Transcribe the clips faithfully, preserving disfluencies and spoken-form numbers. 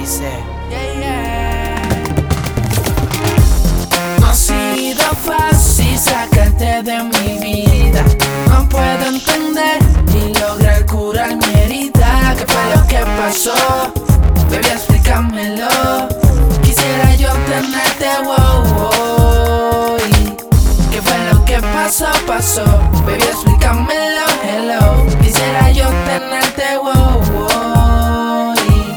dice: yeah, yeah. No ha sido fácil sacarte de mi vida. No puedo entender ni lograr curar mi herida. ¿Qué fue lo que pasó? Baby, explícamelo. Quisiera yo tenerte, wow, wow. ¿Qué fue lo que pasó, pasó? Baby, explícamelo, hello. Quisiera yo tenerte, wow, wow.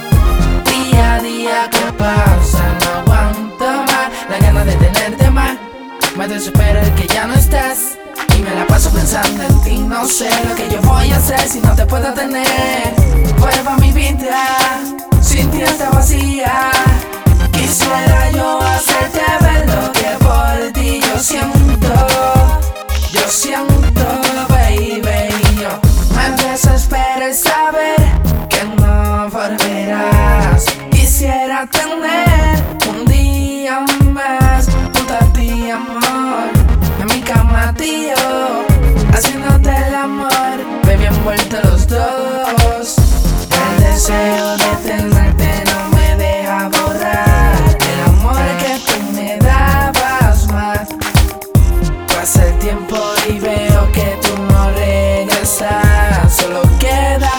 Día a día que pasa, no aguanto más la gana de tenerte más. Me desespero el que ya no estás y me la paso pensando en ti. No sé lo que yo voy a hacer si no te puedo tener. Vuelvo a mi vida, sin ti está vacía. Quisiera yo hacerte ver lo que por ti yo siento. Yo siento, baby. Yo me desespero el saber que no volverás. Quisiera tener un día más junto a ti, amor, en mi cama, tío, haciéndote el amor, baby, envueltos los dos. El deseo de tenerte no me deja borrar el amor que tú me dabas más. Pasa el tiempo y veo que tú no regresas. Solo queda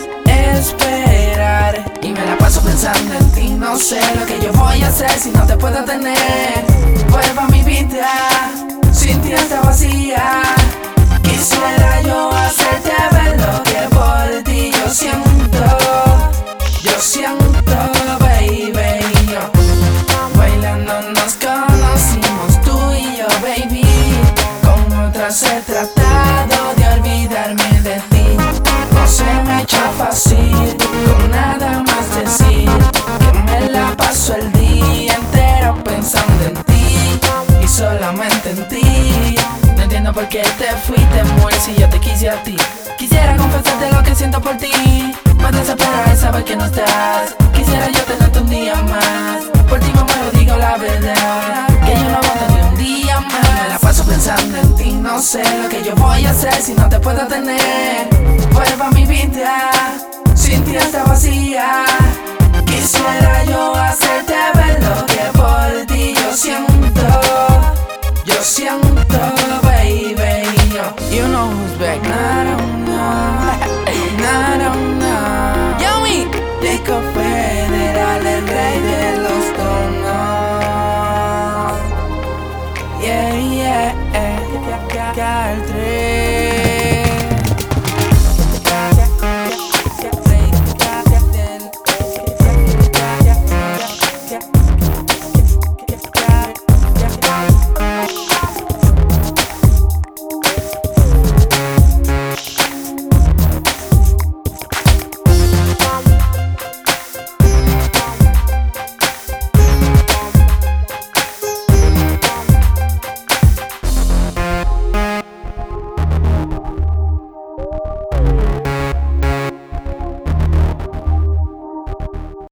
esperar y me la paso pensando en ti. No sé lo que yo voy a hacer si no te puedo tener. Vuelvo a mi vida, sin ti está vacía. Quisiera yo hacerte ver lo que por ti yo siento. Yo siento, baby. Yo bailando nos conocimos tú y yo, baby. Con otras he tratado de olvidarme de ti. No se me ha hecho fácil con nada más decir que me la paso el día entero pensando en ti y solamente en ti. No entiendo por qué te fuiste, mujer, si yo te quise a ti. Quisiera confesarte lo que siento por ti. Me desespera el saber que no estás. Quisiera yo tenerte un día más. Por ti, mamá, lo digo la verdad, que yo no aguanto ni un día más. Me la paso pensando en ti. No sé lo que yo voy a hacer si no te puedo tener. Vuelvo a mi vida, sin ti está vacía. Quisiera yo hacerte ver lo que por ti yo siento. Yo siento.